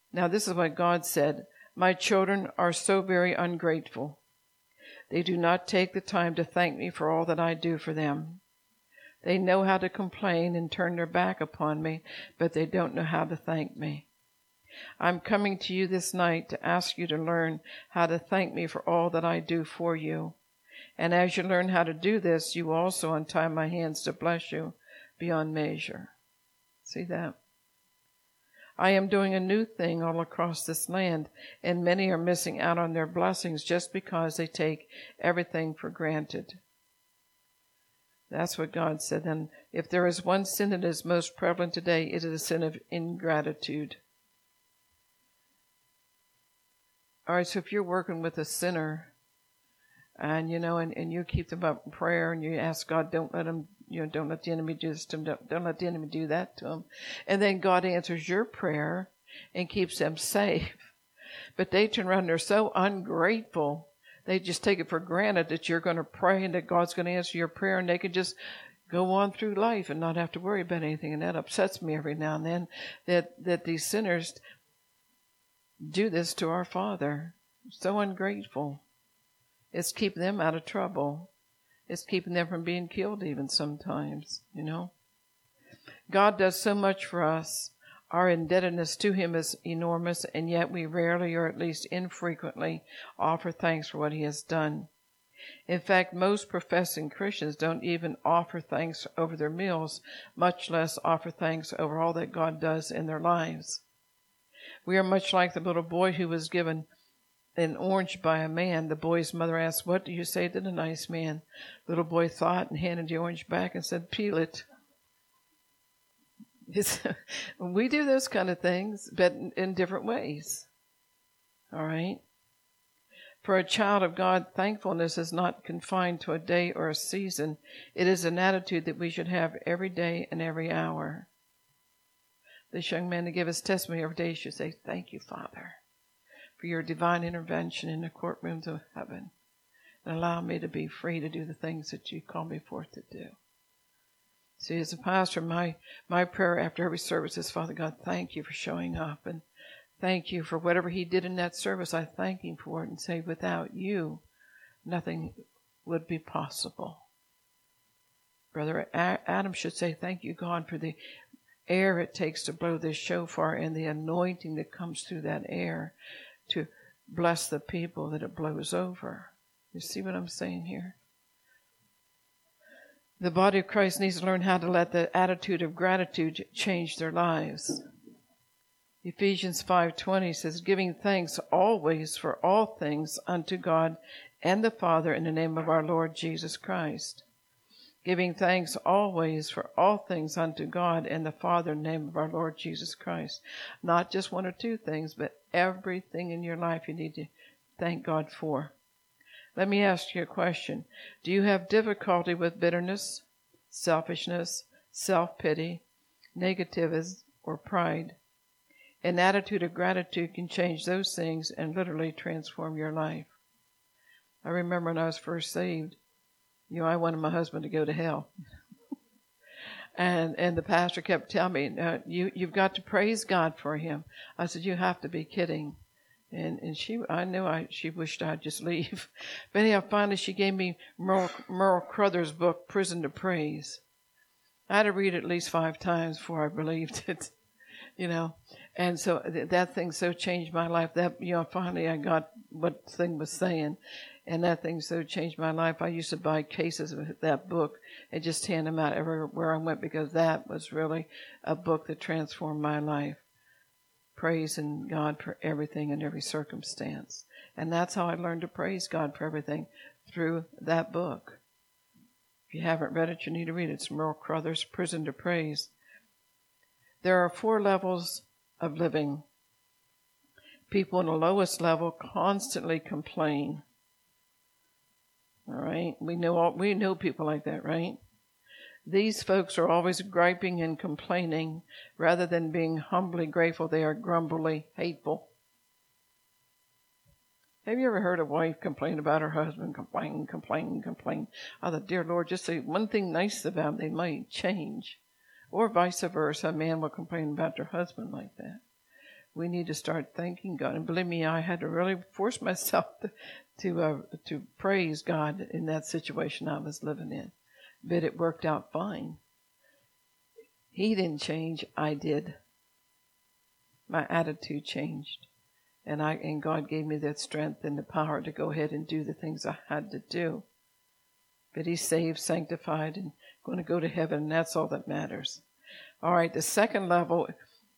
Now this is what God said. My children are so very ungrateful. They do not take the time to thank me for all that I do for them. They know how to complain and turn their back upon me, but they don't know how to thank me. I'm coming to you this night to ask you to learn how to thank me for all that I do for you. And as you learn how to do this, you will also untie my hands to bless you beyond measure. See that? I am doing a new thing all across this land, and many are missing out on their blessings just because they take everything for granted. That's what God said. And if there is one sin that is most prevalent today, it is a sin of ingratitude. All right, so if you're working with a sinner, and and you keep them up in prayer, and you ask God, don't let them, don't let the enemy do this to them, don't let the enemy do that to them, and then God answers your prayer and keeps them safe. But they turn around, they're so ungrateful, they just take it for granted that you're going to pray and that God's going to answer your prayer, and they can just go on through life and not have to worry about anything. And that upsets me every now and then, that these sinners do this to our Father. So ungrateful. It's keeping them out of trouble. It's keeping them from being killed even sometimes, God does so much for us. Our indebtedness to Him is enormous, and yet we rarely, or at least infrequently, offer thanks for what He has done. In fact, most professing Christians don't even offer thanks over their meals, much less offer thanks over all that God does in their lives. We are much like the little boy who was given an orange by a man. The boy's mother asked, "What do you say to the nice man?" The little boy thought and handed the orange back and said, "Peel it." We do those kind of things, but in different ways. All right? For a child of God, thankfulness is not confined to a day or a season. It is an attitude that we should have every day and every hour. This young man, to give his testimony every day, should say, "Thank you, Father, for your divine intervention in the courtrooms of heaven, and allow me to be free to do the things that you call me forth to do." See, as a pastor, my prayer after every service is, "Father God, thank you for showing up, and thank you for whatever He did in that service. I thank Him for it, and say, without you, nothing would be possible." Brother Adam should say, "Thank you, God, for the air it takes to blow this shofar and the anointing that comes through that air to bless the people that it blows over." You see what I'm saying here? The body of Christ needs to learn how to let the attitude of gratitude change their lives. Ephesians 5:20 says, "Giving thanks always for all things unto God and the Father in the name of our Lord Jesus Christ." Giving thanks always for all things unto God and the Father in the name of our Lord Jesus Christ. Not just one or two things, but everything in your life you need to thank God for. Let me ask you a question. Do you have difficulty with bitterness, selfishness, self-pity, negativism, or pride? An attitude of gratitude can change those things and literally transform your life. I remember when I was first saved, I wanted my husband to go to hell. and the pastor kept telling me, you've got to praise God for him. I said, "You have to be kidding." And I knew she wished I'd just leave. But anyhow, finally she gave me Merle Crothers' book, Prison to Praise. I had to read it at least 5 times before I believed it, And so that thing so changed my life that, finally I got what the thing was saying. And that thing so changed my life. I used to buy cases of that book and just hand them out everywhere I went, because that was really a book that transformed my life. Praising God for everything and every circumstance. And that's how I learned to praise God for everything, through that book. If you haven't read it, you need to read it. It's Merle Crothers' Prison to Praise. There are 4 levels of living. People in the lowest level constantly complain. All right? We know people like that, right? These folks are always griping and complaining. Rather than being humbly grateful, they are grumbly hateful. Have you ever heard a wife complain about her husband? Complain. Oh, the dear Lord, just say one thing nice about them, they might change. Or vice versa, a man will complain about their husband like that. We need to start thanking God. And believe me, I had to really force myself to praise God in that situation I was living in. But it worked out fine. He didn't change, I did. My attitude changed. And God gave me that strength and the power to go ahead and do the things I had to do. But He's saved, sanctified, and going to go to heaven, and that's all that matters. All right, the second level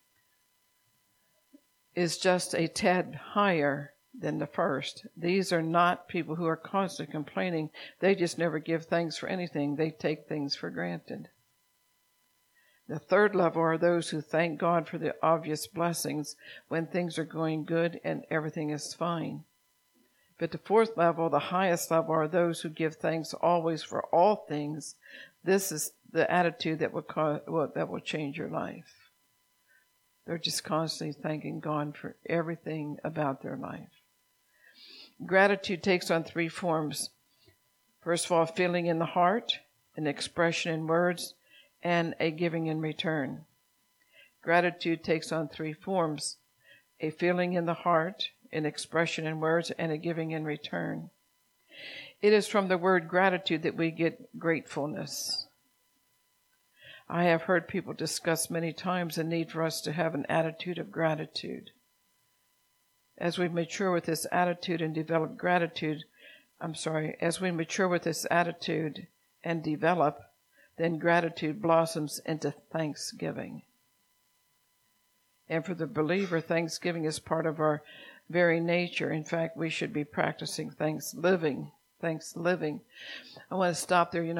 is just a tad higher than the first. These are not people who are constantly complaining. They just never give thanks for anything. They take things for granted. The third level are those who thank God for the obvious blessings when things are going good and everything is fine. But the fourth level, the highest level, are those who give thanks always for all things. This is the attitude that will change your life. They're just constantly thanking God for everything about their life. Gratitude takes on three forms. First of all, feeling in the heart, an expression in words, and a giving in return. Gratitude takes on three forms: a feeling in the heart, an expression in words, and a giving in return. It is from the word gratitude that we get gratefulness. I have heard people discuss many times the need for us to have an attitude of gratitude. As we mature with this attitude and develop as we mature with this attitude and develop, then gratitude blossoms into thanksgiving. And for the believer, thanksgiving is part of our very nature. In fact, we should be practicing thanks-living. I want to stop there.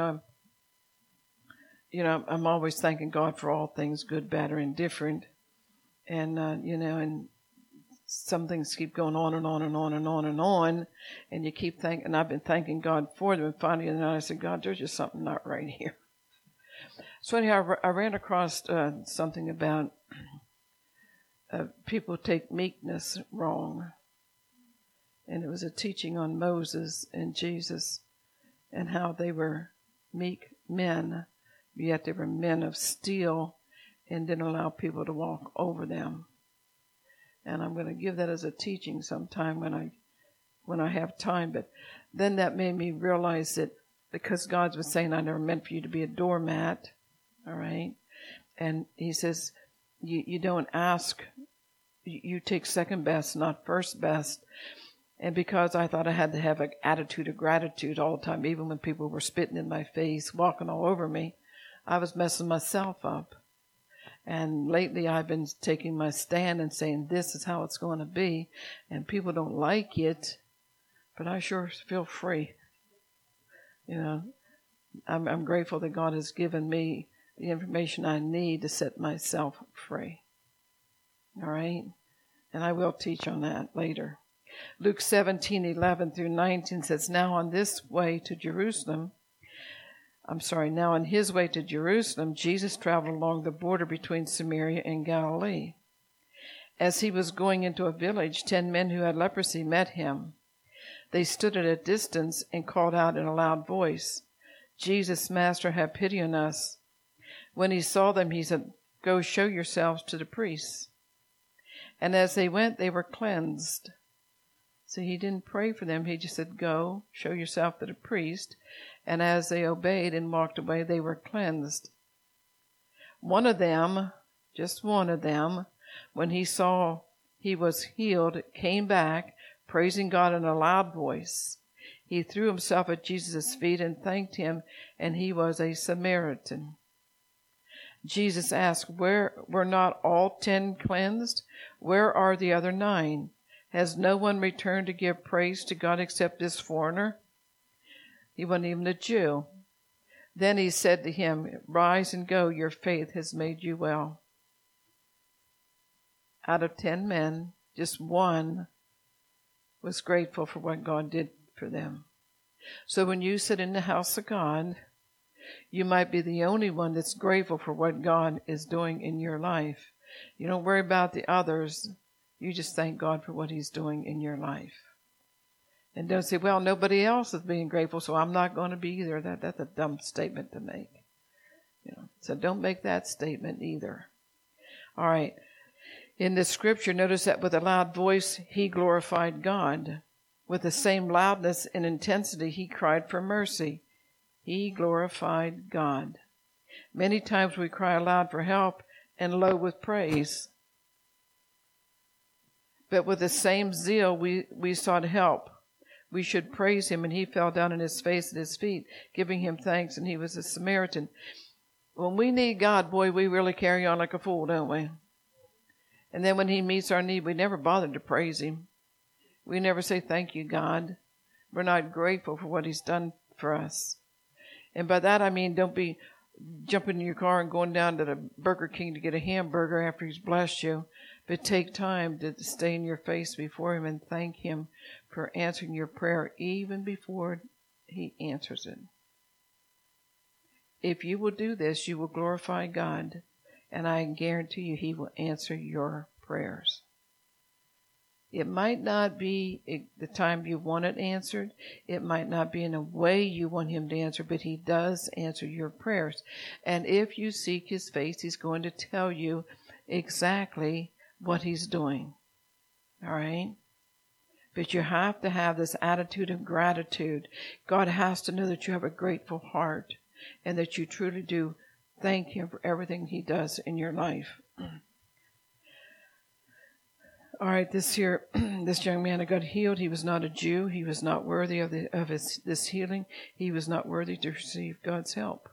I'm always thanking God for all things, good, bad, or indifferent. And, and some things keep going on and on and on and on and on. And you keep thinking, and I've been thanking God for them. And finally, I said, God, there's just something not right here. So anyhow, I ran across something about people take meekness wrong. And it was a teaching on Moses and Jesus and how they were meek men, yet they were men of steel and didn't allow people to walk over them. And I'm going to give that as a teaching sometime when I have time. But then that made me realize that because God was saying, I never meant for you to be a doormat, all right? And He says, you don't ask, you take second best, not first best. And because I thought I had to have an attitude of gratitude all the time, even when people were spitting in my face, walking all over me, I was messing myself up. And lately I've been taking my stand and saying, this is how it's going to be. And people don't like it, but I sure feel free. I'm grateful that God has given me the information I need to set myself free. All right? And I will teach on that later. Luke 17:11 through 19 says, Now on his way to Jerusalem, Jesus traveled along the border between Samaria and Galilee. As he was going into a village, 10 men who had leprosy met him. They stood at a distance and called out in a loud voice, Jesus, Master, have pity on us. When he saw them, he said, Go show yourselves to the priests. And as they went, they were cleansed. So he didn't pray for them. He just said, Go, show yourself to the priest. And as they obeyed and walked away, they were cleansed. One of them, when he saw he was healed, came back, praising God in a loud voice. He threw himself at Jesus' feet and thanked him, and he was a Samaritan. Jesus asked, Were not all 10 cleansed? Where are the other 9? Has no one returned to give praise to God except this foreigner? He wasn't even a Jew. Then he said to him, Rise and go, your faith has made you well. Out of 10 men, just 1 was grateful for what God did for them. So when you sit in the house of God, you might be the only one that's grateful for what God is doing in your life. You don't worry about the others. You just thank God for what he's doing in your life. And don't say, well, nobody else is being grateful, so I'm not going to be either. That's a dumb statement to make. So don't make that statement either. All right. In the scripture, notice that with a loud voice, he glorified God. With the same loudness and intensity, he cried for mercy. He glorified God. Many times we cry aloud for help and low with praise. But with the same zeal, we sought help. We should praise him, and he fell down on his face at his feet, giving him thanks, and he was a Samaritan. When we need God, boy, we really carry on like a fool, don't we? And then when he meets our need, we never bother to praise him. We never say, thank you, God. We're not grateful for what he's done for us. And by that I mean don't be jumping in your car and going down to the Burger King to get a hamburger after he's blessed you. But take time to stay in your face before him and thank him for answering your prayer even before he answers it. If you will do this, you will glorify God. And I guarantee you he will answer your prayers. It might not be the time you want it answered. It might not be in a way you want him to answer, but he does answer your prayers. And if you seek his face, he's going to tell you exactly what he's doing. All right? But you have to have this attitude of gratitude. God has to know that you have a grateful heart and that you truly do thank him for everything he does in your life. All right, this young man got healed. He was not a Jew. He was not worthy of this healing. He was not worthy to receive God's help.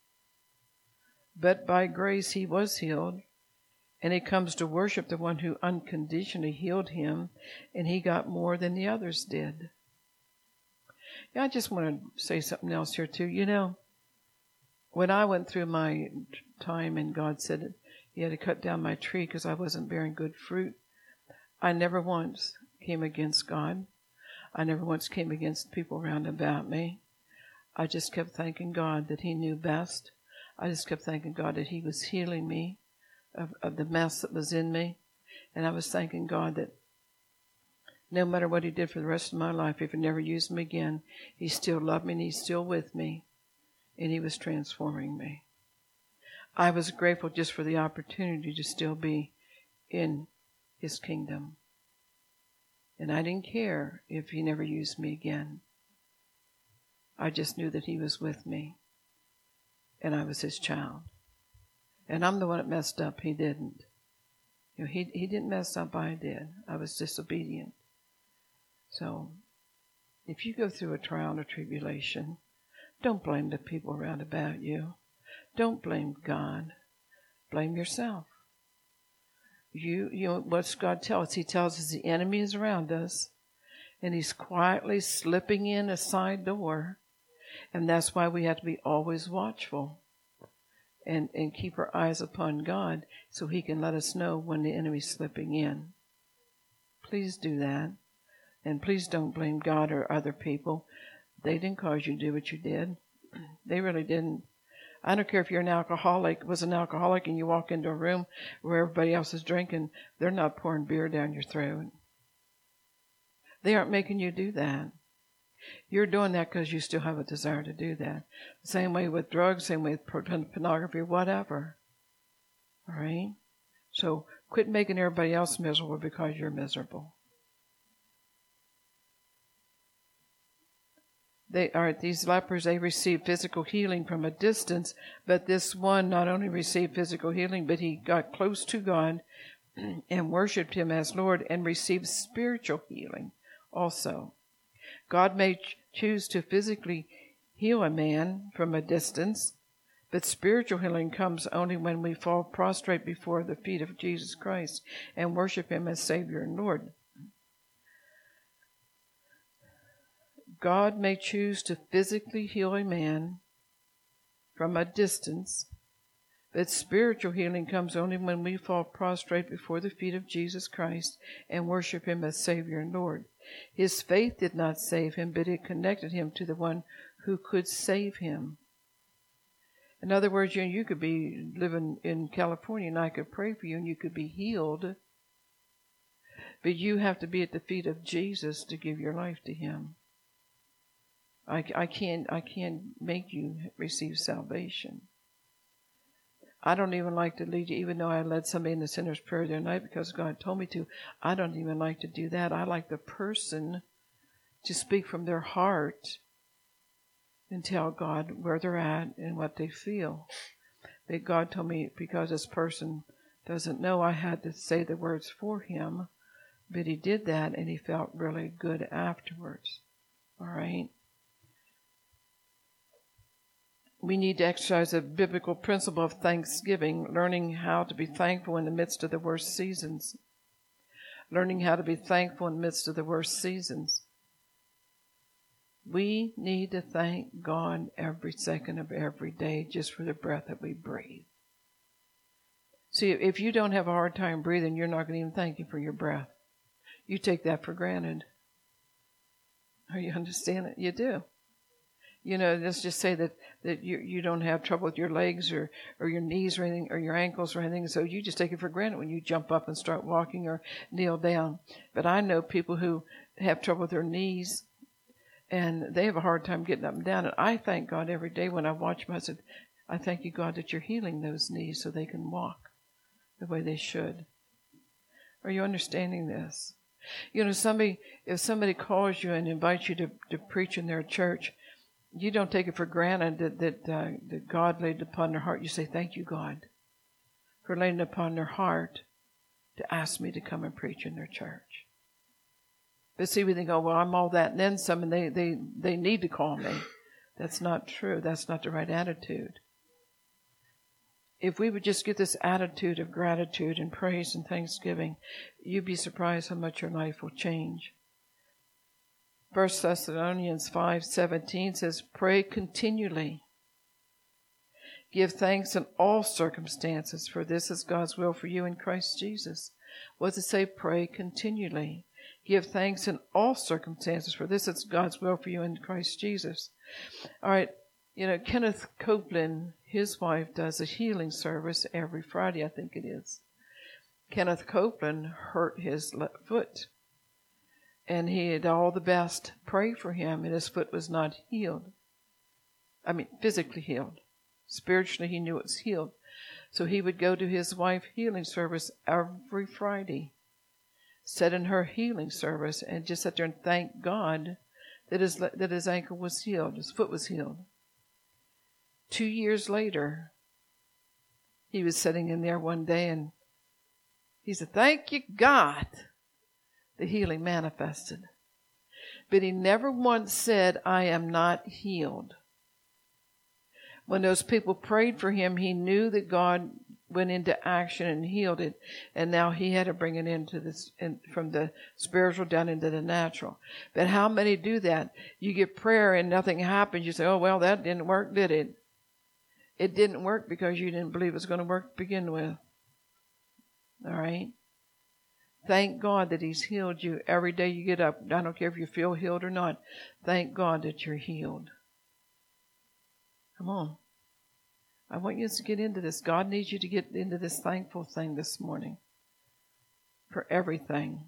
But by grace he was healed, and he comes to worship the one who unconditionally healed him, and he got more than the others did. Yeah, I just want to say something else here too. You know, when I went through my time and God said he had to cut down my tree because I wasn't bearing good fruit, I never once came against God. I never once came against people around about me. I just kept thanking God that he knew best. I just kept thanking God that he was healing me of the mess that was in me. And I was thanking God that no matter what he did for the rest of my life, if he never used me again, he still loved me and he's still with me. And he was transforming me. I was grateful just for the opportunity to still be in his kingdom. And I didn't care if he never used me again. I just knew that he was with me. And I was his child. And I'm the one that messed up. He didn't. You know, he didn't mess up. I did. I was disobedient. So, if you go through a trial or tribulation, don't blame the people around about you. Don't blame God. Blame yourself. You know, what's God tell us? He tells us the enemy is around us, and he's quietly slipping in a side door. And that's why we have to be always watchful and keep our eyes upon God so he can let us know when the enemy's slipping in. Please do that. And please don't blame God or other people. They didn't cause you to do what you did. They really didn't. I don't care if you're an alcoholic, and you walk into a room where everybody else is drinking, they're not pouring beer down your throat. They aren't making you do that. You're doing that because you still have a desire to do that. Same way with drugs, same way with pornography, whatever. All right? So quit making everybody else miserable because you're miserable. These lepers, they received physical healing from a distance, but this one not only received physical healing, but he got close to God and worshipped him as Lord and received spiritual healing also. God may choose to physically heal a man from a distance, but spiritual healing comes only when we fall prostrate before the feet of Jesus Christ and worship him as Savior and Lord. God may choose to physically heal a man from a distance, but spiritual healing comes only when we fall prostrate before the feet of Jesus Christ and worship him as Savior and Lord. His faith did not save him, but it connected him to the one who could save him. In other words, you could be living in California and I could pray for you and you could be healed, but you have to be at the feet of Jesus to give your life to him. I can't make you receive salvation. I don't even like to lead you, even though I led somebody in the sinner's prayer the other night because God told me to. I don't even like to do that. I like the person to speak from their heart and tell God where they're at and what they feel. But God told me, because this person doesn't know, I had to say the words for him. But he did that, and he felt really good afterwards. All right? We need to exercise a biblical principle of thanksgiving, learning how to be thankful in the midst of the worst seasons. Learning how to be thankful in the midst of the worst seasons. We need to thank God every second of every day just for the breath that we breathe. See, if you don't have a hard time breathing, you're not going to even thank Him for your breath. You take that for granted. Are you understanding? You do. You know, let's just say that you don't have trouble with your legs or your knees or anything, or your ankles or anything, so you just take it for granted when you jump up and start walking or kneel down. But I know people who have trouble with their knees, and they have a hard time getting up and down. And I thank God every day when I watch them. I said, I thank you, God, that you're healing those knees so they can walk the way they should. Are you understanding this? You know, if somebody calls you and invites you to preach in their church, you don't take it for granted that God laid it upon their heart. You say, thank you, God, for laying it upon their heart to ask me to come and preach in their church. But see, we think, oh, well, I'm all that and then some, and they need to call me. That's not true. That's not the right attitude. If we would just get this attitude of gratitude and praise and thanksgiving, you'd be surprised how much your life will change. 1 Thessalonians 5:17 says, pray continually. Give thanks in all circumstances, for this is God's will for you in Christ Jesus. What does it say? Pray continually. Give thanks in all circumstances, for this is God's will for you in Christ Jesus. All right, you know, Kenneth Copeland, his wife, does a healing service every Friday, I think it is. Kenneth Copeland hurt his foot, and he had all the best pray for him, and his foot was not healed. I mean, physically healed. Spiritually, he knew it was healed. So he would go to his wife's healing service every Friday, sit in her healing service, and just sit there and thank God that his ankle was healed, his foot was healed. 2 years later, he was sitting in there one day, and he said, thank you, God. The healing manifested. But he never once said, I am not healed. When those people prayed for him, he knew that God went into action and healed it, and now he had to bring it into this, from the spiritual down into the natural. But how many do that? You get prayer and nothing happens. You say, oh, well, that didn't work, did it? It didn't work because you didn't believe it was going to work to begin with. All right? Thank God that He's healed you every day you get up. I don't care if you feel healed or not. Thank God that you're healed. Come on. I want you to get into this. God needs you to get into this thankful thing this morning for everything.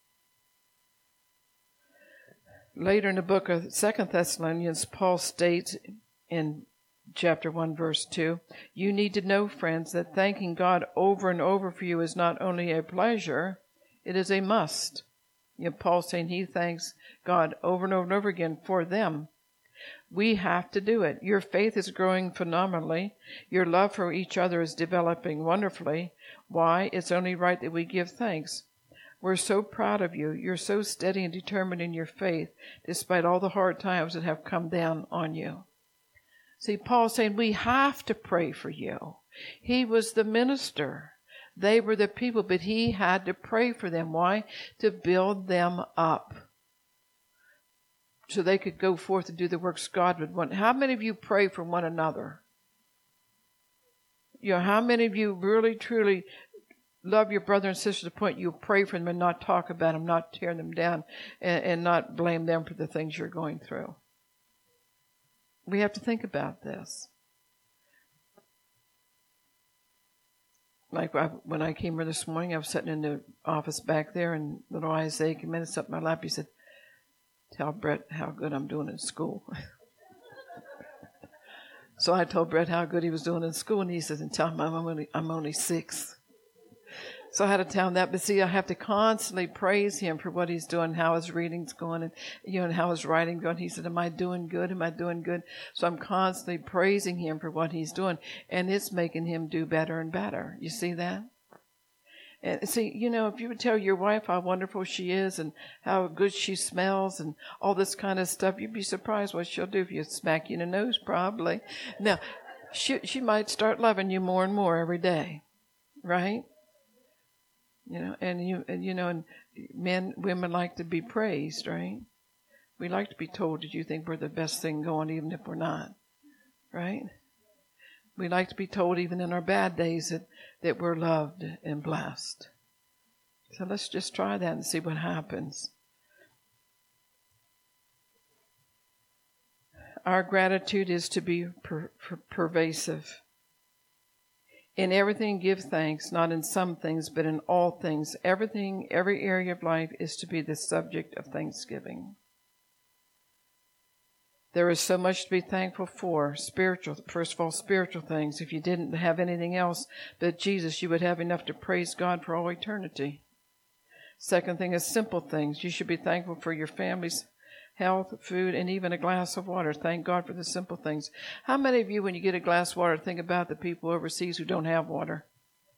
Later in the book of 2 Thessalonians, Paul states in chapter 1, verse 2, you need to know, friends, that thanking God over and over for you is not only a pleasure, it is a must. You know, Paul's saying he thanks God over and over and over again for them. We have to do it. Your faith is growing phenomenally. Your love for each other is developing wonderfully. Why? It's only right that we give thanks. We're so proud of you. You're so steady and determined in your faith, despite all the hard times that have come down on you. See, Paul's saying we have to pray for you. He was the minister. They were the people, but he had to pray for them. Why? To build them up, so they could go forth and do the works God would want. How many of you pray for one another? You know, how many of you really, truly love your brother and sister to the point you pray for them and not talk about them, not tear them down, and not blame them for the things you're going through? We have to think about this. Like when I came here this morning, I was sitting in the office back there, and little Isaiah came in and sat in my lap. He said, tell Brett how good I'm doing in school. So I told Brett how good he was doing in school, and he said, and tell him I'm only 6. So I had to tell him that. But see, I have to constantly praise him for what he's doing, how his reading's going, and and how his writing going. He said, am I doing good? Am I doing good? So I'm constantly praising him for what he's doing, and it's making him do better and better. You see that? And see, if you would tell your wife how wonderful she is and how good she smells and all this kind of stuff, you'd be surprised what she'll do if you smack you in the nose, probably. Now, she might start loving you more and more every day, right? And women like to be praised, right? We like to be told that you think we're the best thing going, even if we're not, right? We like to be told even in our bad days that we're loved and blessed. So let's just try that and see what happens. Our gratitude is to be pervasive. In everything give thanks, not in some things, but in all things. Everything, every area of life is to be the subject of thanksgiving. There is so much to be thankful for. First of all, spiritual things. If you didn't have anything else but Jesus, you would have enough to praise God for all eternity. Second thing is simple things. You should be thankful for your family's health, food, and even a glass of water. Thank God for the simple things. How many of you, when you get a glass of water, think about the people overseas who don't have water?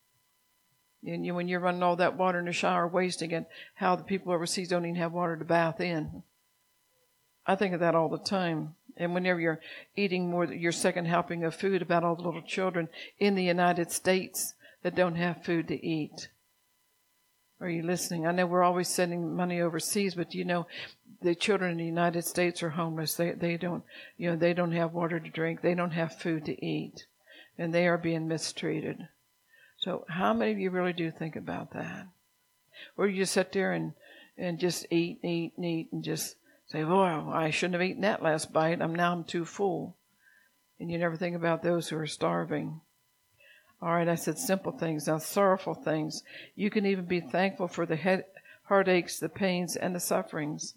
And when you're running all that water in the shower, wasting it, how the people overseas don't even have water to bath in. I think of that all the time. And whenever you're eating your second helping of food, about all the little children in the United States that don't have food to eat. Are you listening? I know we're always sending money overseas, but the children in the United States are homeless. They don't have water to drink. They don't have food to eat, and they are being mistreated. So how many of you really do think about that? Or you just sit there and just eat and just say, "Oh, I shouldn't have eaten that last bite. I'm too full," and you never think about those who are starving. All right, I said simple things. Now, sorrowful things. You can even be thankful for the heartaches, the pains, and the sufferings.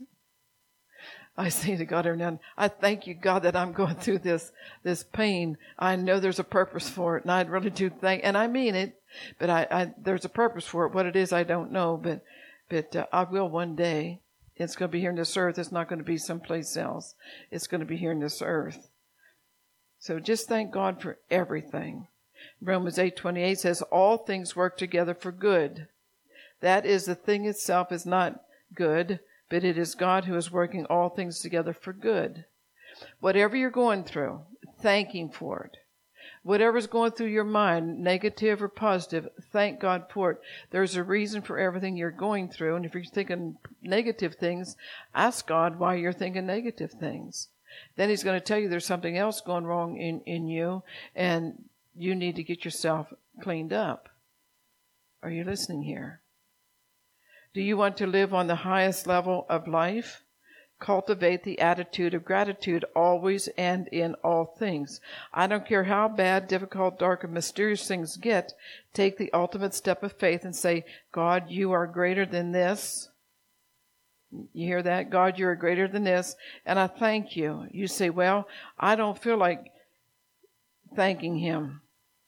I say to God every now and then, I thank you, God, that I'm going through this pain. I know there's a purpose for it, and I really do and I mean it, but there's a purpose for it. What it is, I don't know, but I will one day. It's going to be here in this earth. It's not going to be someplace else. It's going to be here in this earth. So just thank God for everything. Romans 8:28 says, all things work together for good. That is, the thing itself is not good, but it is God who is working all things together for good. Whatever you're going through, thanking for it. Whatever's going through your mind, negative or positive, thank God for it. There's a reason for everything you're going through. And if you're thinking negative things, ask God why you're thinking negative things. Then He's going to tell you there's something else going wrong in you, and you need to get yourself cleaned up. Are you listening here? Do you want to live on the highest level of life? Cultivate the attitude of gratitude always and in all things. I don't care how bad, difficult, dark, and mysterious things get. Take the ultimate step of faith and say, God, you are greater than this. You hear that? God, you are greater than this, and I thank you. You say, well, I don't feel like thanking Him.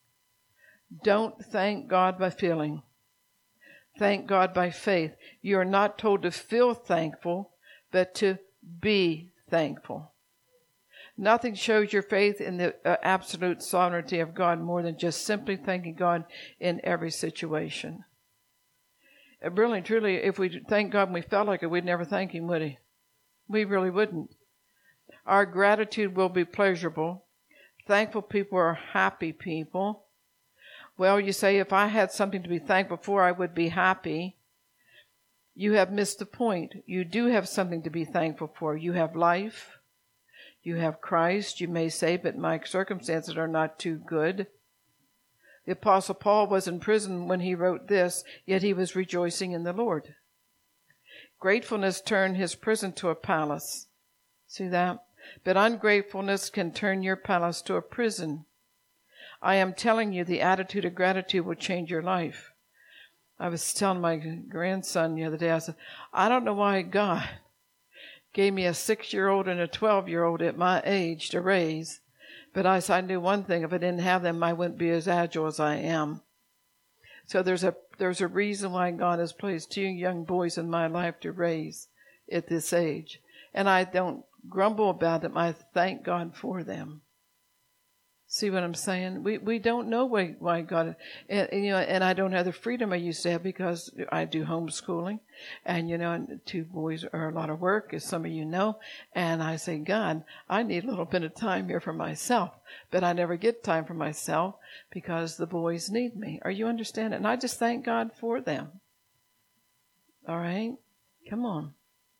Don't thank God by feeling. Thank God by faith. You are not told to feel thankful, but to be thankful. Nothing shows your faith in the absolute sovereignty of God more than just simply thanking God in every situation. Really, truly, if we thank God and we felt like it, we'd never thank Him, would He? We really wouldn't. Our gratitude will be pleasurable. Thankful people are happy people. Well, you say, if I had something to be thankful for, I would be happy. You have missed the point. You do have something to be thankful for. You have life. You have Christ. You may say, but my circumstances are not too good. The Apostle Paul was in prison when he wrote this, yet he was rejoicing in the Lord. Gratefulness turned his prison to a palace. See that? But ungratefulness can turn your palace to a prison. I am telling you, the attitude of gratitude will change your life. I was telling my grandson the other day, I said, I don't know why God gave me a 6-year-old and a 12-year-old at my age to raise, But I knew one thing: if I didn't have them, I wouldn't be as agile as I am. So there's a reason why God has placed 2 young boys in my life to raise at this age. And I don't grumble about them. I thank God for them. See what I'm saying? We don't know why God, and I don't have the freedom I used to have because I do homeschooling, and 2 boys are a lot of work, as some of you know. And I say, God, I need a little bit of time here for myself, but I never get time for myself because the boys need me. Are you understanding? And I just thank God for them. All right, come on.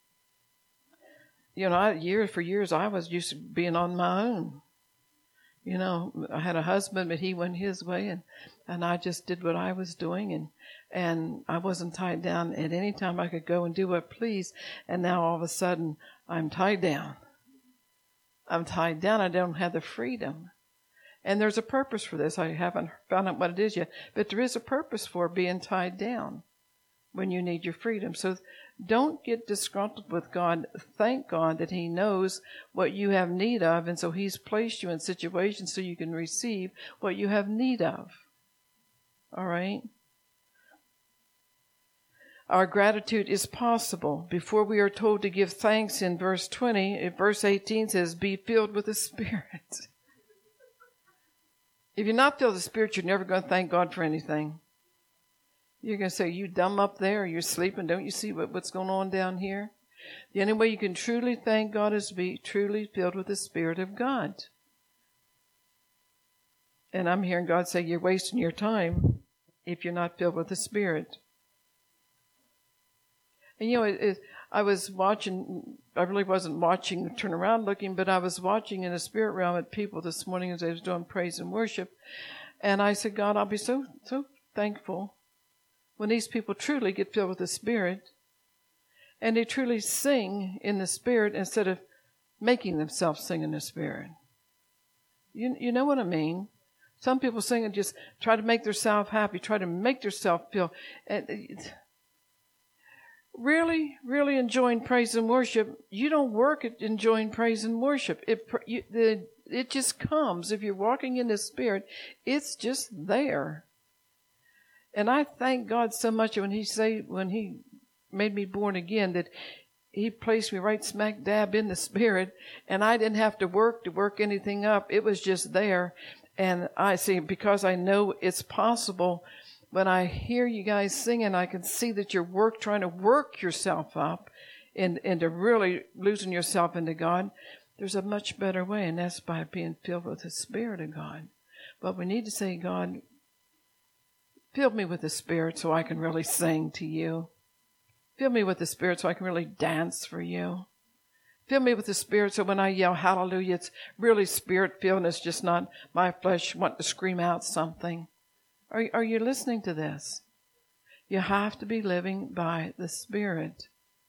For years I was used to being on my own. I had a husband, but he went his way, and I just did what I was doing, and I wasn't tied down at any time. I could go and do what I pleased, and now all of a sudden I'm tied down. I don't have the freedom. And there's a purpose for this. I haven't found out what it is yet, but there is a purpose for being tied down when you need your freedom. So don't get disgruntled with God. Thank God that He knows what you have need of, and so He's placed you in situations so you can receive what you have need of. All right? Our gratitude is possible. Before we are told to give thanks in verse 20, verse 18 says, be filled with the Spirit. If you're not filled with the Spirit, you're never going to thank God for anything. You're going to say, you dumb up there, you're sleeping, don't you see what's going on down here? The only way you can truly thank God is to be truly filled with the Spirit of God. And I'm hearing God say, you're wasting your time if you're not filled with the Spirit. And I was watching, I really wasn't watching, turn around looking, but I was watching in the spirit realm at people this morning as I was doing praise and worship. And I said, God, I'll be so thankful when these people truly get filled with the Spirit and they truly sing in the Spirit instead of making themselves sing in the Spirit. You know what I mean? Some people sing and just try to make themselves happy, try to make themselves feel. Really, really enjoying praise and worship, you don't work at enjoying praise and worship. It just comes. If you're walking in the Spirit, it's just there. And I thank God so much when He made me born again, that He placed me right smack dab in the Spirit, and I didn't have to work anything up. It was just there. And I see, because I know it's possible, when I hear you guys singing, I can see that you're trying to work yourself up into really losing yourself into God. There's a much better way, and that's by being filled with the Spirit of God. But we need to say, God, fill me with the Spirit so I can really sing to you. Fill me with the Spirit so I can really dance for you. Fill me with the Spirit so when I yell hallelujah, it's really Spirit-filled and it's just not my flesh wanting to scream out something. Are you listening to this? You have to be living by the Spirit.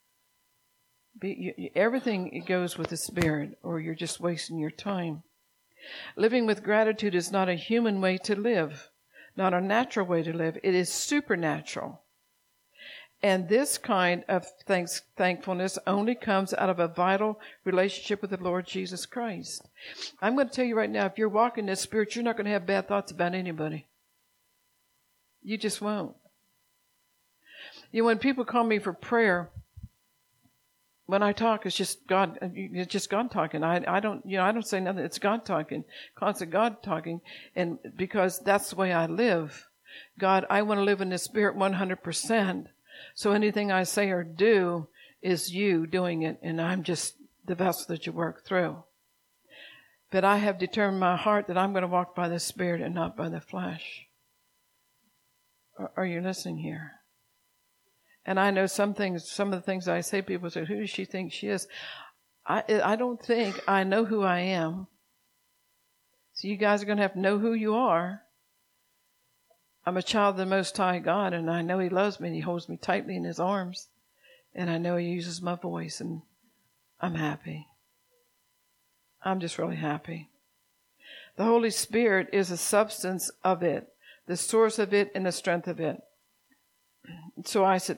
Everything goes with the Spirit, or you're just wasting your time. Living with gratitude is not a human way to live, not a natural way to live. It is supernatural. And this kind of thankfulness only comes out of a vital relationship with the Lord Jesus Christ. I'm going to tell you right now, if you're walking in the Spirit, you're not going to have bad thoughts about anybody. You just won't. When people call me for prayer, when I talk, it's just God. It's just God talking. I don't say nothing. It's God talking, constant God talking, and because that's the way I live. God, I want to live in the Spirit 100%. So anything I say or do is you doing it, and I'm just the vessel that you work through. But I have determined in my heart that I'm going to walk by the Spirit and not by the flesh. Are you listening here? And I know some of the things I say, people say, who does she think she is? I don't think I know who I am. So you guys are going to have to know who you are. I'm a child of the Most High God, and I know He loves me, and He holds me tightly in His arms. And I know He uses my voice, and I'm happy. I'm just really happy. The Holy Spirit is a substance of it, the source of it, and the strength of it. So I said,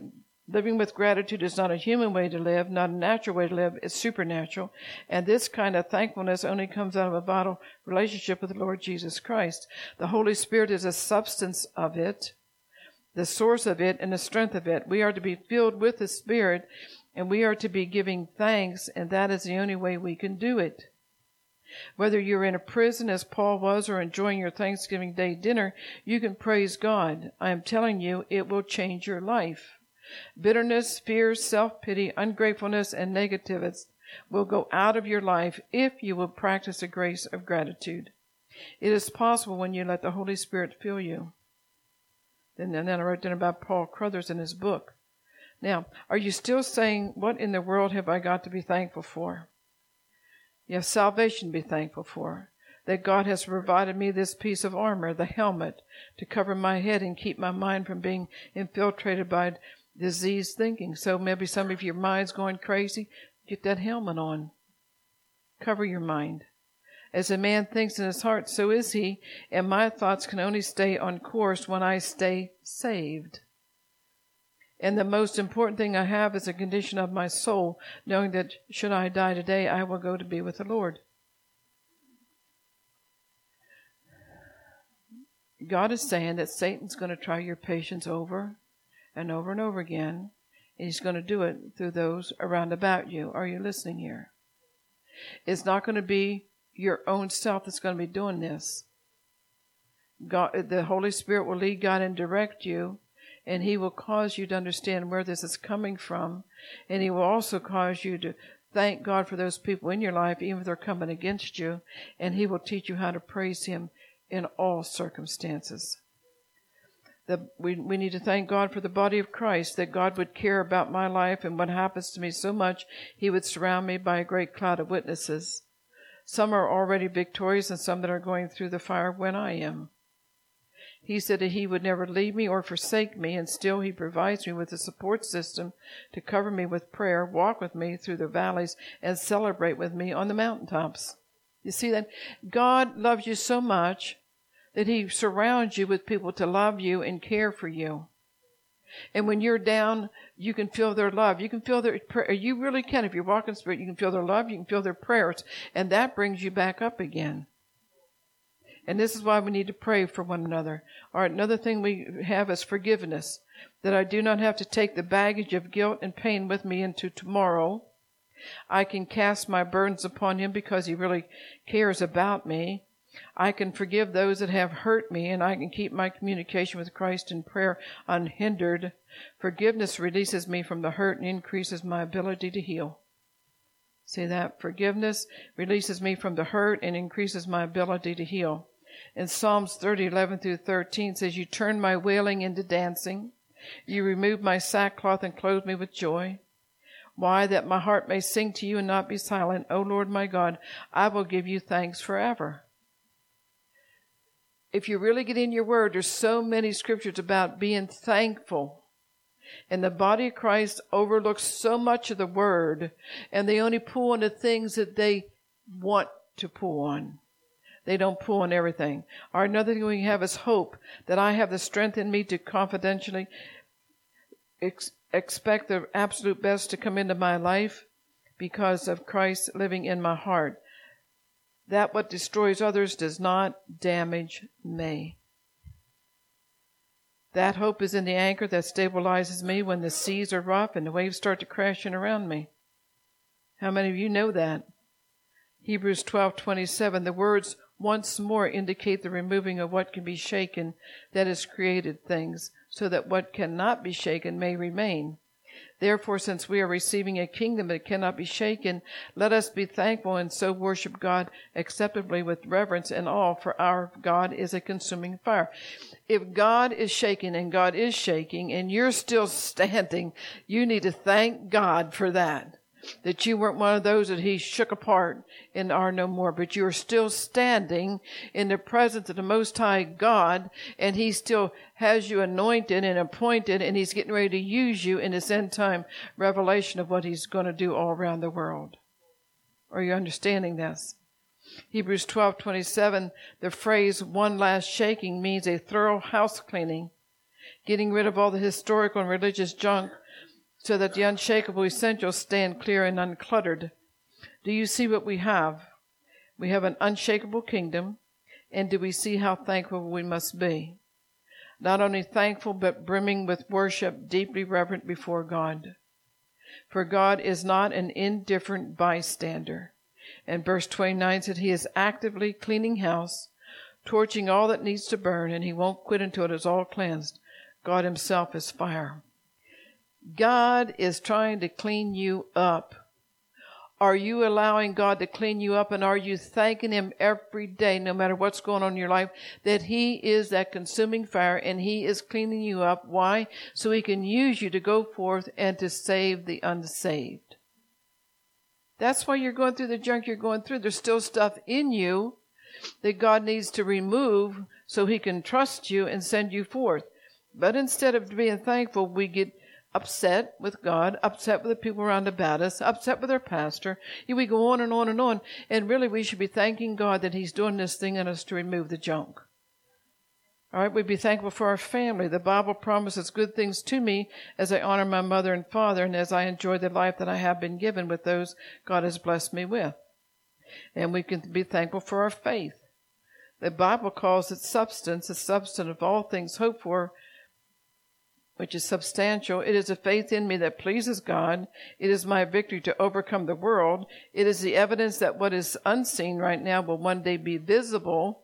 Living with gratitude is not a human way to live, not a natural way to live. It's supernatural. And this kind of thankfulness only comes out of a vital relationship with the Lord Jesus Christ. The Holy Spirit is a substance of it, the source of it, and the strength of it. We are to be filled with the Spirit, and we are to be giving thanks, and that is the only way we can do it. Whether you're in a prison, as Paul was, or enjoying your Thanksgiving Day dinner, you can praise God. I am telling you, it will change your life. Bitterness, fear, self-pity, ungratefulness, and negativeness will go out of your life if you will practice the grace of gratitude. It is possible when you let the Holy Spirit fill you. And then I wrote down about Paul Crothers in his book. Now, are you still saying, what in the world have I got to be thankful for? You have salvation to be thankful for. That God has provided me this piece of armor, the helmet, to cover my head and keep my mind from being infiltrated by diseased thinking. So maybe some of your mind's going crazy. Get that helmet on. Cover your mind. As a man thinks in his heart, so is he, and my thoughts can only stay on course when I stay saved. And the most important thing I have is a condition of my soul, knowing that should I die today, I will go to be with the Lord. God is saying that Satan's going to try your patience over and over and over again. And he's going to do it through those around about you. Are you listening here? It's not going to be your own self that's going to be doing this. God, the Holy Spirit will lead God and direct you, and he will cause you to understand where this is coming from. And he will also cause you to thank God for those people in your life, even if they're coming against you. And he will teach you how to praise him in all circumstances. We need to thank God for the body of Christ, that God would care about my life and what happens to me so much, he would surround me by a great cloud of witnesses. Some are already victorious and some that are going through the fire when I am. He said that he would never leave me or forsake me, and still he provides me with a support system to cover me with prayer, walk with me through the valleys, and celebrate with me on the mountaintops. You see that? God loves you so much that he surrounds you with people to love you and care for you. And when you're down, you can feel their love. You can feel their prayer. You really can. If you're walking in spirit, you can feel their love. You can feel their prayers. And that brings you back up again. And this is why we need to pray for one another. All right, another thing we have is forgiveness. That I do not have to take the baggage of guilt and pain with me into tomorrow. I can cast my burdens upon him because he really cares about me. I can forgive those that have hurt me, and I can keep my communication with Christ in prayer unhindered. Forgiveness releases me from the hurt and increases my ability to heal. See that? Forgiveness releases me from the hurt and increases my ability to heal. In Psalms 30:11-13 says, you turn my wailing into dancing. You remove my sackcloth and clothe me with joy. Why? That my heart may sing to you and not be silent. O Lord my God, I will give you thanks forever. If you really get in your word, there's so many scriptures about being thankful. And the body of Christ overlooks so much of the word, and they only pull on the things that they want to pull on. They don't pull on everything. Or another thing we have is hope, that I have the strength in me to confidentially expect the absolute best to come into my life because of Christ living in my heart. That what destroys others does not damage me. That hope is in the anchor that stabilizes me when the seas are rough and the waves start to crashing around me. How many of you know that? Hebrews 12:27, the words once more indicate the removing of what can be shaken, that is created things, so that what cannot be shaken may remain. Therefore, since we are receiving a kingdom that cannot be shaken, let us be thankful and so worship God acceptably with reverence and awe, for our God is a consuming fire. If God is shaking and God is shaking and you're still standing, you need to thank God for that. That you weren't one of those that he shook apart and are no more, but you're still standing in the presence of the Most High God, and he still has you anointed and appointed, and he's getting ready to use you in this end time revelation of what he's going to do all around the world. Are you understanding this? Hebrews 12:27, the phrase one last shaking means a thorough house cleaning, getting rid of all the historical and religious junk so that the unshakable essentials stand clear and uncluttered. Do you see what we have? We have an unshakable kingdom, and do we see how thankful we must be? Not only thankful, but brimming with worship, deeply reverent before God. For God is not an indifferent bystander. And verse 29 said he is actively cleaning house, torching all that needs to burn, and he won't quit until it is all cleansed. God himself is fire. God is trying to clean you up. Are you allowing God to clean you up, and are you thanking him every day, no matter what's going on in your life, that he is that consuming fire and he is cleaning you up? Why? So he can use you to go forth and to save the unsaved. That's why you're going through the junk you're going through. There's still stuff in you that God needs to remove so he can trust you and send you forth. But instead of being thankful, we get upset with God, upset with the people around about us, upset with our pastor. We go on and on and on. And really, we should be thanking God that he's doing this thing in us to remove the junk. All right, we'd be thankful for our family. The Bible promises good things to me as I honor my mother and father and as I enjoy the life that I have been given with those God has blessed me with. And we can be thankful for our faith. The Bible calls it substance, the substance of all things hoped for, which is substantial. It is a faith in me that pleases God. It is my victory to overcome the world. It is the evidence that what is unseen right now will one day be visible.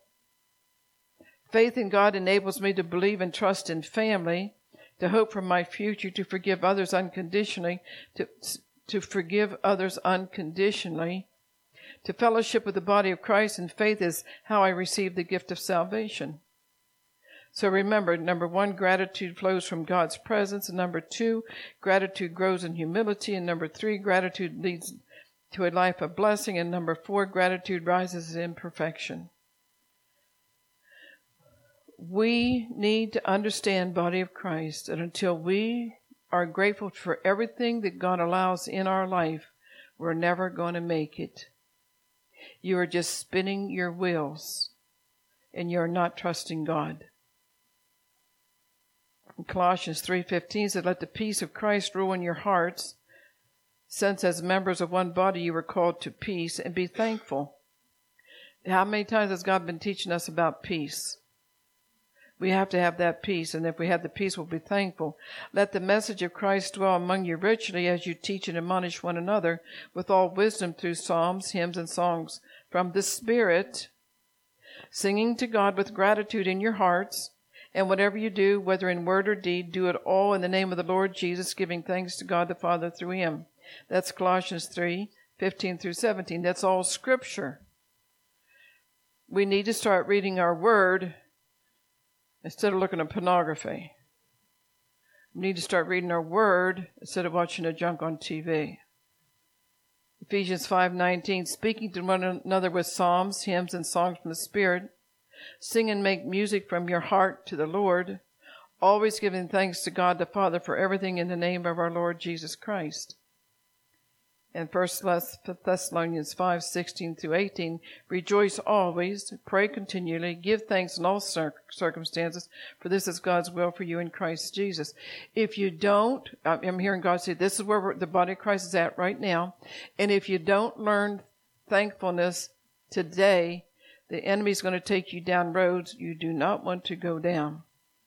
Faith in God enables me to believe and trust in family, to hope for my future, to forgive others unconditionally, to forgive others unconditionally, to fellowship with the body of Christ, and faith is how I receive the gift of salvation. So remember, number 1, gratitude flows from God's presence. And number 2, gratitude grows in humility. And number 3, gratitude leads to a life of blessing. And number 4, gratitude rises in perfection. We need to understand, body of Christ, that until we are grateful for everything that God allows in our life, we're never going to make it. You are just spinning your wheels, and you're not trusting God. Colossians 3:15 said, let the peace of Christ rule in your hearts, since as members of one body you were called to peace, and be thankful. How many times has God been teaching us about peace? We have to have that peace, and if we have the peace, we'll be thankful. Let the message of Christ dwell among you richly as you teach and admonish one another with all wisdom through psalms, hymns, and songs from the Spirit, singing to God with gratitude in your hearts. And whatever you do, whether in word or deed, do it all in the name of the Lord Jesus, giving thanks to God the Father through him. That's Colossians 3:15 through 17. That's all Scripture. We need to start reading our Word instead of looking at pornography. We need to start reading our Word instead of watching the junk on TV. Ephesians 5:19, speaking to one another with psalms, hymns, and songs from the Spirit. Sing and make music from your heart to the Lord, always giving thanks to God the Father for everything in the name of our Lord Jesus Christ. And 1 Thessalonians 5:16 through 18, rejoice always, pray continually, give thanks in all circumstances, for this is God's will for you in Christ Jesus. If you don't, I'm hearing God say, this is where the body of Christ is at right now, and if you don't learn thankfulness today, the enemy's going to take you down roads you do not want to go down.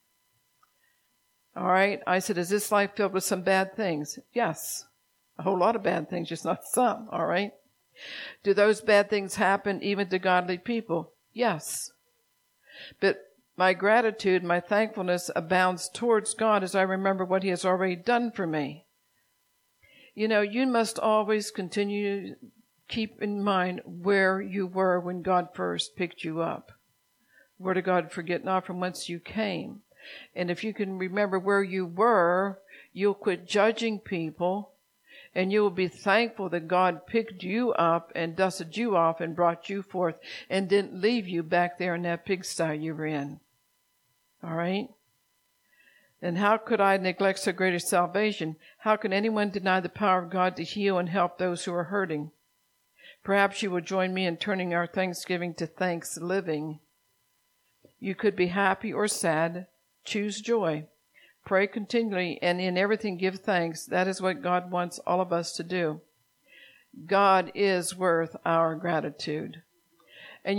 All right, I said, is this life filled with some bad things? Yes. A whole lot of bad things, just not some, all right? Do those bad things happen even to godly people? Yes. But my gratitude, my thankfulness abounds towards God as I remember what he has already done for me. You know, you must always continue to keep in mind where you were when God first picked you up. Word of God, forget not from whence you came. And if you can remember where you were, you'll quit judging people. And you will be thankful that God picked you up and dusted you off and brought you forth and didn't leave you back there in that pigsty you were in. All right? And how could I neglect so great a salvation? How can anyone deny the power of God to heal and help those who are hurting? Perhaps you will join me in turning our thanksgiving to thanks living. You could be happy or sad. Choose joy. Pray continually, and in everything give thanks. That is what God wants all of us to do. God is worth our gratitude. And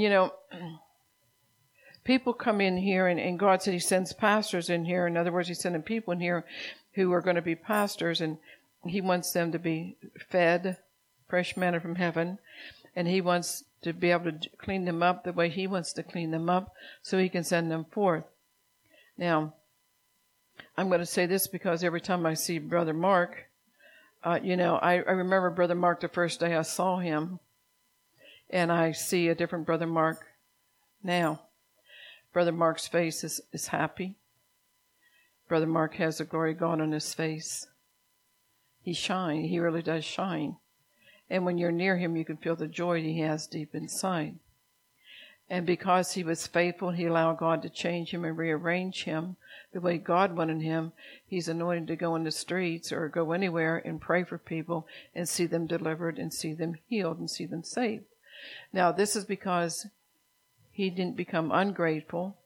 people come in here, and God said He sends pastors in here. In other words, He's sending people in here who are going to be pastors, and He wants them to be fed fresh manna from heaven, and He wants to be able to clean them up the way He wants to clean them up so He can send them forth. Now, I'm going to say this because every time I see Brother Mark, I remember Brother Mark the first day I saw him, and I see a different Brother Mark now. Brother Mark's face is happy. Brother Mark has the glory of God on his face. He shines. He really does shine. And when you're near him, you can feel the joy he has deep inside. And because he was faithful, he allowed God to change him and rearrange him the way God wanted him. He's anointed to go in the streets or go anywhere and pray for people and see them delivered and see them healed and see them saved. Now, this is because he didn't become ungrateful,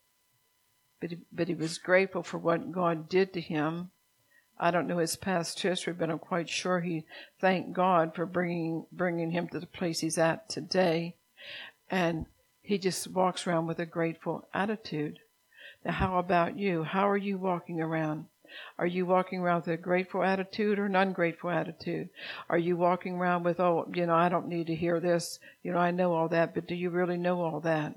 but he was grateful for what God did to him. I don't know his past history, but I'm quite sure he thanked God for bringing him to the place he's at today. And he just walks around with a grateful attitude. Now, how about you? How are you walking around? Are you walking around with a grateful attitude or an ungrateful attitude? Are you walking around with, I don't need to hear this. I know all that, but do you really know all that?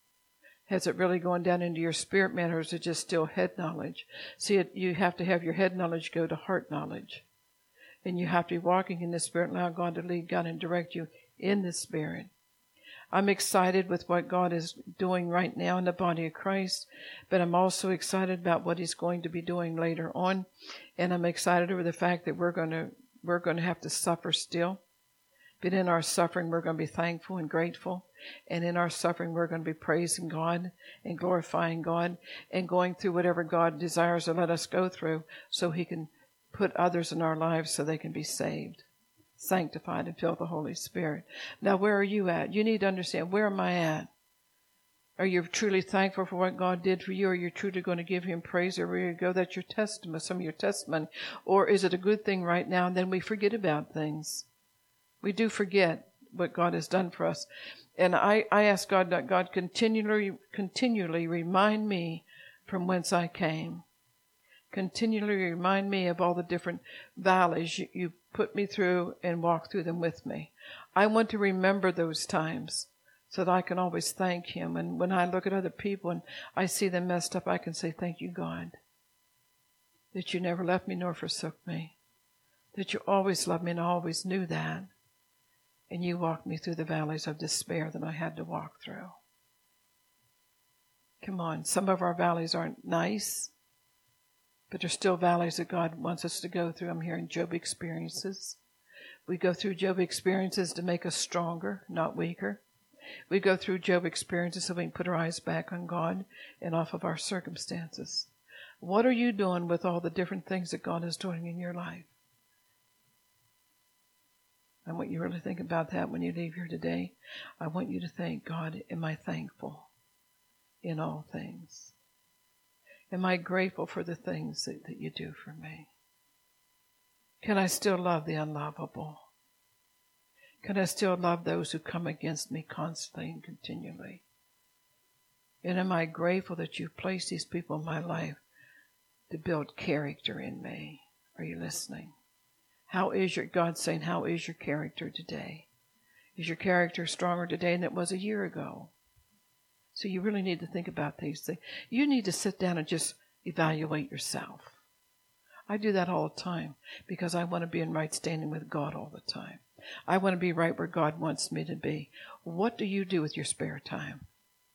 Has it really gone down into your spirit, man, or is it just still head knowledge? See, you have to have your head knowledge go to heart knowledge. And you have to be walking in the Spirit and allow God to lead, God, and direct you in the Spirit. I'm excited with what God is doing right now in the body of Christ, but I'm also excited about what He's going to be doing later on. And I'm excited over the fact that we're going to have to suffer still. But in our suffering, we're going to be thankful and grateful. And in our suffering, we're going to be praising God and glorifying God and going through whatever God desires to let us go through so He can put others in our lives so they can be saved, sanctified, and filled with the Holy Spirit. Now, where are you at? You need to understand, where am I at? Are you truly thankful for what God did for you? Are you truly going to give Him praise everywhere you go? That's your testimony, some of your testimony. Or is it a good thing right now and then we forget about things? We do forget what God has done for us. And I ask God that God continually remind me from whence I came. Continually remind me of all the different valleys you put me through and walk through them with me. I want to remember those times so that I can always thank Him. And when I look at other people and I see them messed up, I can say, thank you, God, that you never left me nor forsook me, that you always loved me and I always knew that. And you walked me through the valleys of despair that I had to walk through. Come on, some of our valleys aren't nice, but they're still valleys that God wants us to go through. I'm hearing Job experiences. We go through Job experiences to make us stronger, not weaker. We go through Job experiences so we can put our eyes back on God and off of our circumstances. What are you doing with all the different things that God is doing in your life? I want you to really think about that when you leave here today. I want you to think, God, am I thankful in all things? Am I grateful for the things that you do for me? Can I still love the unlovable? Can I still love those who come against me constantly and continually? And am I grateful that you've placed these people in my life to build character in me? Are you listening? God saying, how is your character today? Is your character stronger today than it was a year ago? So you really need to think about these things. You need to sit down and just evaluate yourself. I do that all the time because I want to be in right standing with God all the time. I want to be right where God wants me to be. What do you do with your spare time?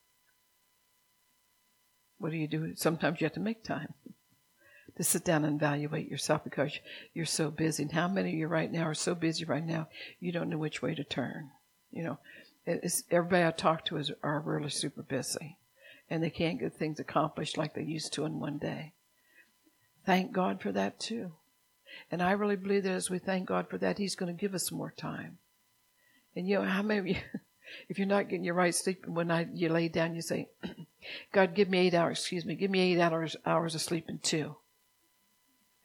What do you do? Sometimes you have to make time to sit down and evaluate yourself because you're so busy. And how many of you right now are so busy right now you don't know which way to turn? Everybody I talk to are really super busy, and they can't get things accomplished like they used to in one day. Thank God for that too. And I really believe that as we thank God for that, He's going to give us more time. And how many of you, if you're not getting your right sleep, when you lay down, you say, God, give me 8 hours of sleep in 2.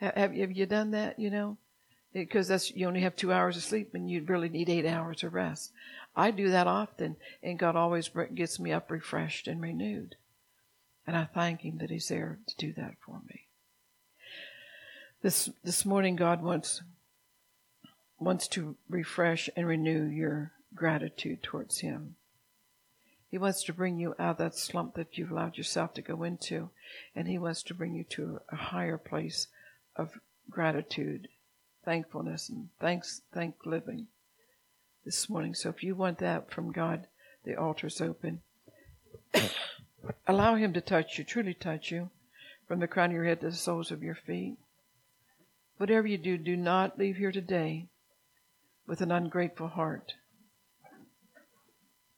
Have you done that, Because you only have 2 hours of sleep and you really need 8 hours of rest. I do that often, and God always gets me up refreshed and renewed. And I thank Him that He's there to do that for me. This morning, God wants to refresh and renew your gratitude towards Him. He wants to bring you out of that slump that you've allowed yourself to go into, and He wants to bring you to a higher place of gratitude, thankfulness, and thank living this morning. So if you want that from God, the altar's open. Allow Him to touch you, truly touch you, from the crown of your head to the soles of your feet. Whatever you do, do not leave here today with an ungrateful heart.